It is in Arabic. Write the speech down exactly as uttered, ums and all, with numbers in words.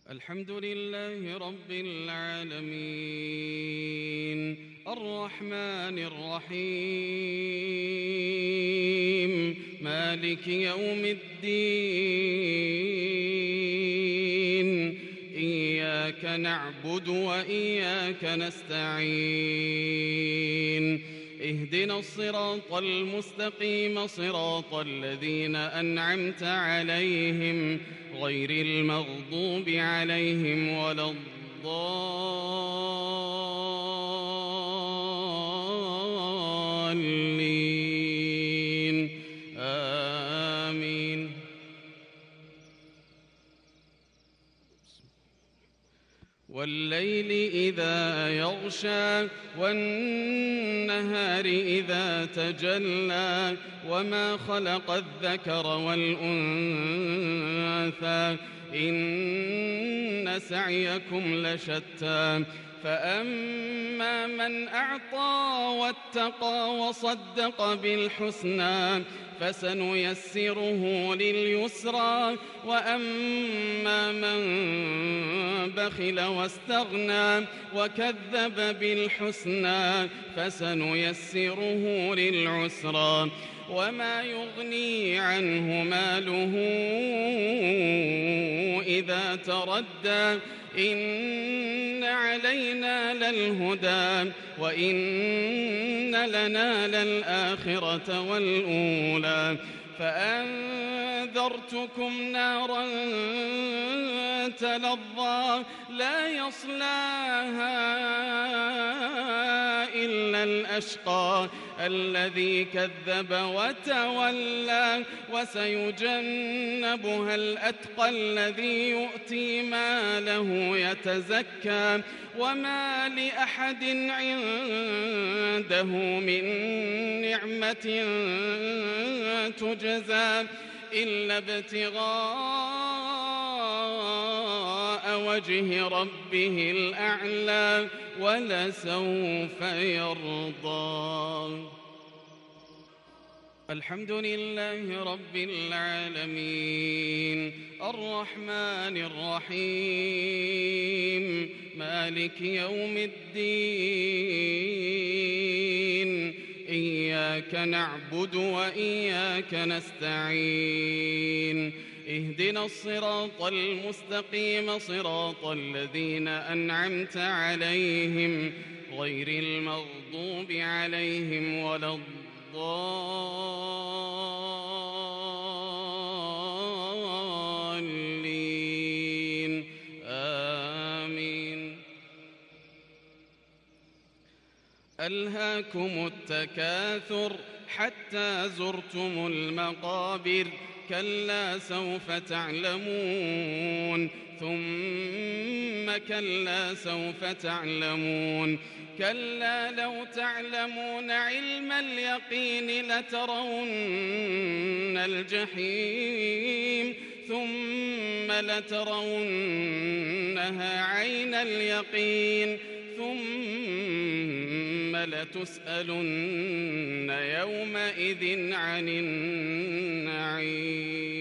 الحمد لله رب العالمين الرحمن الرحيم مالك يوم الدين إياك نعبد وإياك نستعين اهدنا الصراط المستقيم صراط الذين أنعمت عليهم غير المغضوب عليهم ولا الضالين آمين. والليل إذا يغشى والنهار إذا تجلى وما خلق الذكر والأنثى إن سعيكم لشتى فأما من أعطى واتقى وصدق بالحسنى فسنيسره لليسرى وأما من بخل واستغنى وكذب بالحسنى فسنيسره للعسرى وما يغني عنه ماله إذا تردى إن علينا للهدى وإن لنا للآخرة والأولى فأنذرتكم نارا تلظى لا يصلاها إلا الأشقى الذي كذب وتولى وسيجنبها الأتقى الذي يؤتي ماله يتزكى وما لأحد عنده من نعمة تجزى إلا ابتغاء وجه ربه الأعلى ولسوف يرضى. الحمد لله رب العالمين الرحمن الرحيم مالك يوم الدين إياك نعبد وإياك نستعين اهدنا الصراط المستقيم صراط الذين أنعمت عليهم غير المغضوب عليهم ولا الضالين آمين. ألهاكم التكاثر حتى زرتم المقابر كلا سوف تعلمون ثم كلا سوف تعلمون كلا لو تعلمون علم اليقين لترون الجحيم ثم لترونها عين اليقين ثم لتسألن يومئذ عن النعيم.